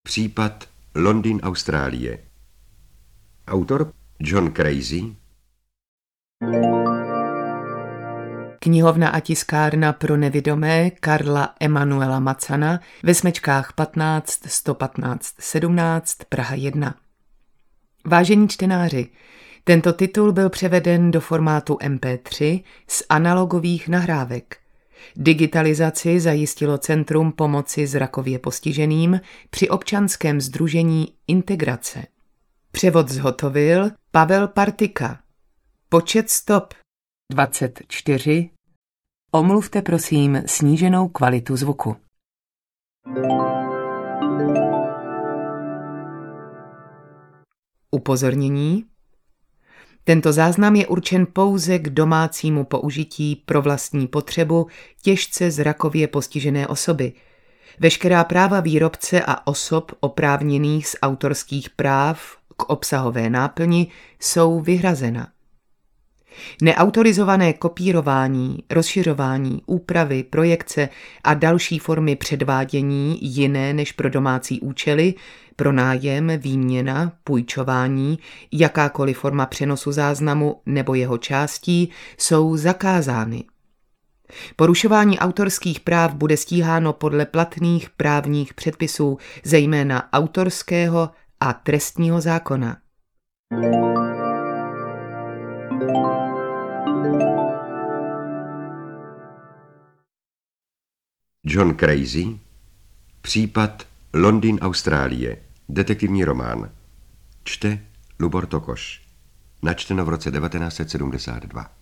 Případ Londýn, Austrálie. Autor John Crazy. Knihovna a tiskárna pro nevidomé Karla Emanuela Macana ve Smečkách 15 115 17 Praha 1. Vážení čtenáři, tento titul byl převeden do formátu MP3 z analogových nahrávek. Digitalizaci zajistilo Centrum pomoci zrakově postiženým při občanském sdružení Integrace. Převod zhotovil Pavel Partika. Počet stop 24. Omluvte prosím sníženou kvalitu zvuku. Upozornění. Tento záznam je určen pouze k domácímu použití pro vlastní potřebu těžce zrakově postižené osoby. Veškerá práva výrobce a osob oprávněných z autorských práv k obsahové náplni jsou vyhrazena. Neautorizované kopírování, rozšiřování, úpravy, projekce a další formy předvádění jiné než pro domácí účely, pronájem, výměna, půjčování, jakákoliv forma přenosu záznamu nebo jeho částí jsou zakázány. Porušování autorských práv bude stíháno podle platných právních předpisů, zejména autorského a trestního zákona. John Crazy. Případ Londýn, Austrálie. Detektivní román. Čte Lubor Tokoš. Načteno v roce 1972.